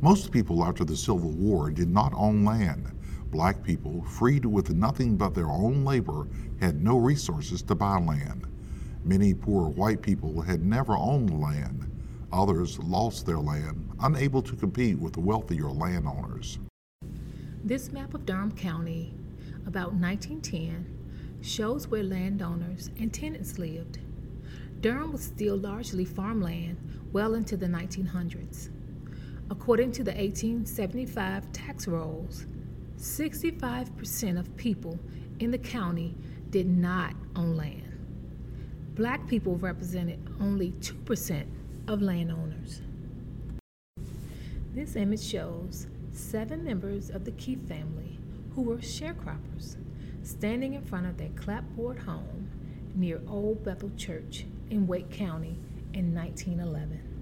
Most people after the Civil War did not own land. Black people, freed with nothing but their own labor, had no resources to buy land. Many poor white people had never owned land. Others lost their land, unable to compete with the wealthier landowners. This map of Durham County, about 1910, shows where landowners and tenants lived. Durham was still largely farmland well into the 1900s. According to the 1875 tax rolls, 65% of people in the county did not own land. Black people represented only 2% of landowners. This image shows 7 members of the Keith family who were sharecroppers standing in front of their clapboard home near Old Bethel Church in Wake County in 1911.